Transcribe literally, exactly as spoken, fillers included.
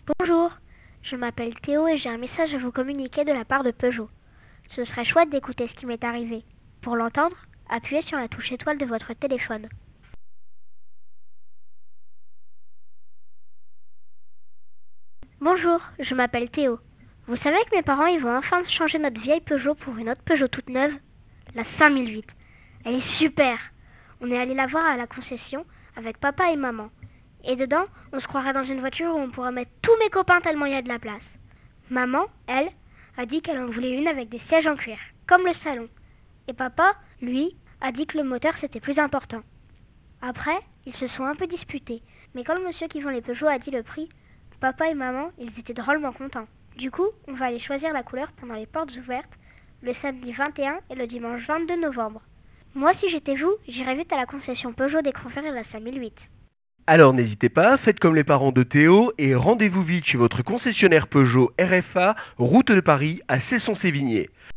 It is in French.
Bonjour, je m'appelle Théo et j'ai un message à vous communiquer de la part de Peugeot. Ce serait chouette d'écouter ce qui m'est arrivé. Pour l'entendre, appuyez sur la touche étoile de votre téléphone. Bonjour, je m'appelle Théo. Vous savez que mes parents ils vont enfin changer notre vieille Peugeot pour une autre Peugeot toute neuve? La cinq mille huit. Elle est super. On est allé la voir à la concession avec papa et maman. Et dedans, on se croirait dans une voiture où on pourra mettre tous mes copains tellement il y a de la place. Maman, elle, a dit qu'elle en voulait une avec des sièges en cuir, comme le salon. Et papa, lui, a dit que le moteur c'était plus important. Après, ils se sont un peu disputés, mais quand le monsieur qui vend les Peugeot a dit le prix, papa et maman, ils étaient drôlement contents. Du coup, on va aller choisir la couleur pendant les portes ouvertes, le samedi vingt et un et le dimanche vingt-deux novembre. Moi, si j'étais vous, j'irais vite à la concession Peugeot d'Écran et la cinq mille huit. Alors n'hésitez pas, faites comme les parents de Théo et rendez-vous vite chez votre concessionnaire Peugeot R F A, route de Paris à Cesson-Sévigné.